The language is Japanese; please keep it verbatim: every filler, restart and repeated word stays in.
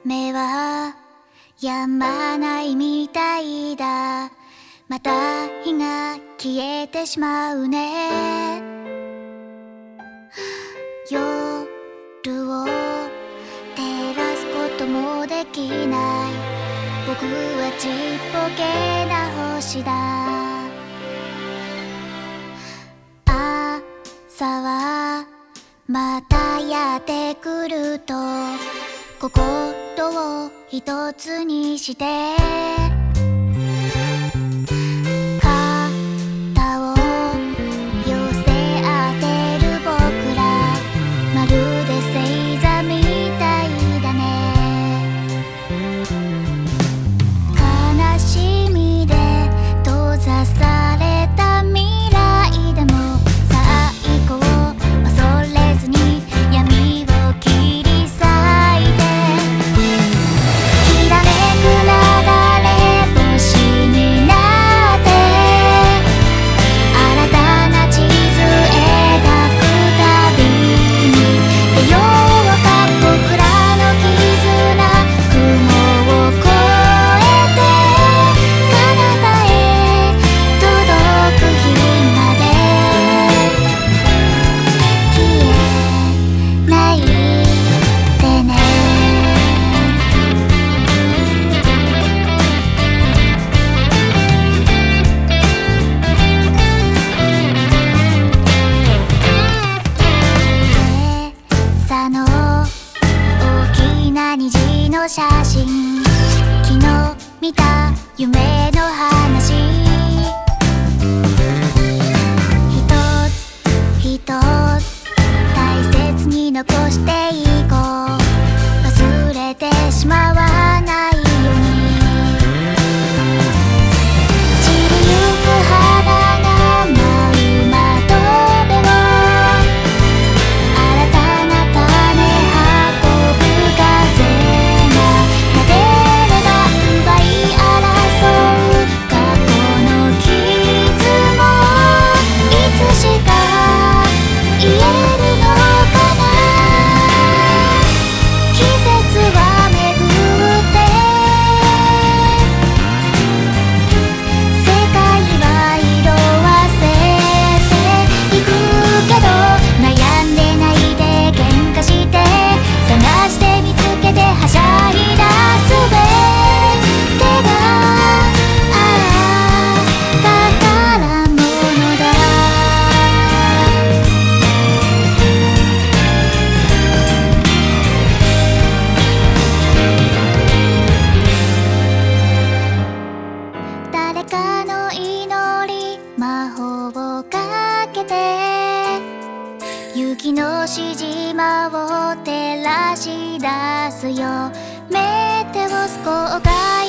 目は止まないみたいだ。また日が消えてしまうね。夜を照らすこともできない。僕はちっぽけな星だ。朝はまたやってくると心を一つにして肩を寄せ合ってる僕ら、まるで星座みたいだね。悲しみで閉ざされた未来でも最高恐れずに闇を切り裂いてきらめく流れ星になって新たな地図描くたびに出ようか僕らの絆、雲を越えて彼方へ届く日まで消えないでね。今朝の大きな虹の写真、昨日見た夢の話、一つ一つ大切に残していこう。忘れてしまわないように散りゆく花が舞う窓辺を新たな種運ぶ風がなでれば奪い争う過去の傷もいつしか癒えるのかな。季節は巡って世界は色あせていくけど、悩んでないで喧嘩して探して見つけてはしゃいだすべてがああ宝物だ。誰かの祈り魔法をかけて雪のしじまを照らし出すよ。メテオス郊外